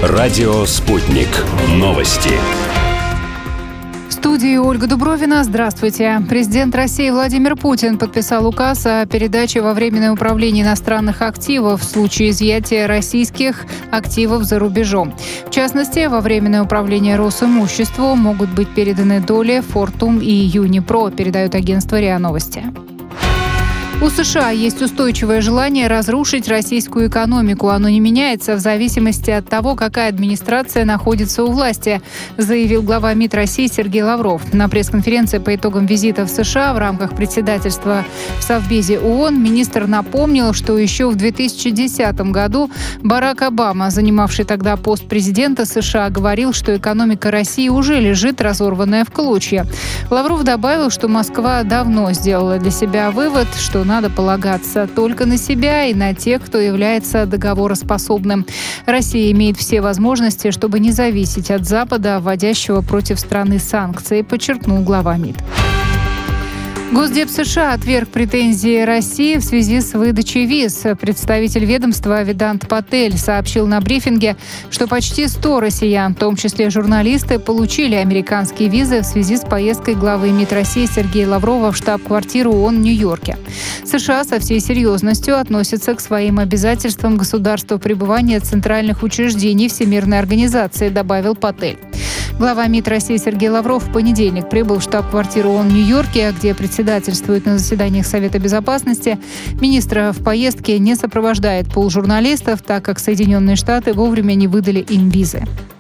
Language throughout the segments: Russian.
Радио «Спутник». Новости. В студии Ольга Дубровина. Здравствуйте. Президент России Владимир Путин подписал указ о передаче во Временное управление иностранных активов в случае изъятия российских активов за рубежом. В частности, во Временное управление Росимуществу могут быть переданы доли Fortum и Юнипро, передают агентство РИА Новости. У США есть устойчивое желание разрушить российскую экономику. Оно не меняется в зависимости от того, какая администрация находится у власти, заявил глава МИД России Сергей Лавров. На пресс-конференции по итогам визита в США в рамках председательства в Совбезе ООН министр напомнил, что еще в 2010 году Барак Обама, занимавший тогда пост президента США, говорил, что экономика России уже лежит разорванная в клочья. Лавров добавил, что Москва давно сделала для себя вывод, что надо полагаться только на себя и на тех, кто является договороспособным. Россия имеет все возможности, чтобы не зависеть от Запада, вводящего против страны санкции, подчеркнул глава МИД. Госдеп США отверг претензии России в связи с выдачей виз. Представитель ведомства Ведант Патель сообщил на брифинге, что почти 100 россиян, в том числе журналисты, получили американские визы в связи с поездкой главы МИД России Сергея Лаврова в штаб-квартиру ООН в Нью-Йорке. США со всей серьезностью относятся к своим обязательствам государства пребывания центральных учреждений Всемирной организации, добавил Патель. Глава МИД России Сергей Лавров в понедельник прибыл в штаб-квартиру ООН в Нью-Йорке, где председательствует на заседаниях Совета Безопасности. Министра в поездке не сопровождает пул журналистов, так как Соединенные Штаты вовремя не выдали им визы.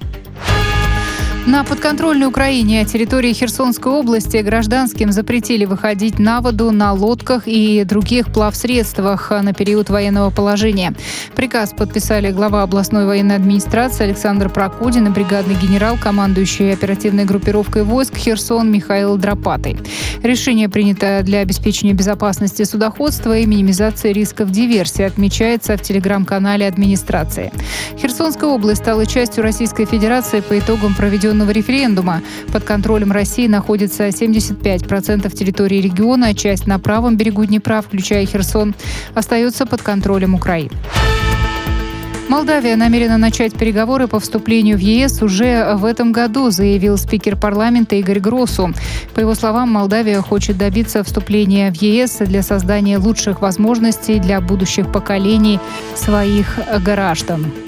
На подконтрольной Украине территории Херсонской области гражданским запретили выходить на воду на лодках и других плавсредствах на период военного положения. Приказ подписали глава областной военной администрации Александр Прокудин и бригадный генерал, командующий оперативной группировкой войск Херсон Михаил Дропатый. Решение принято для обеспечения безопасности судоходства и минимизации рисков диверсии, отмечается в телеграм-канале администрации. Херсонская область стала частью Российской Федерации по итогам проведенного референдума. Под контролем России находится 75% территории региона, часть на правом берегу Днепра, включая Херсон, остается под контролем Украины. Молдавия намерена начать переговоры по вступлению в ЕС уже в этом году, заявил спикер парламента Игорь Гросу. По его словам, Молдавия хочет добиться вступления в ЕС для создания лучших возможностей для будущих поколений своих граждан.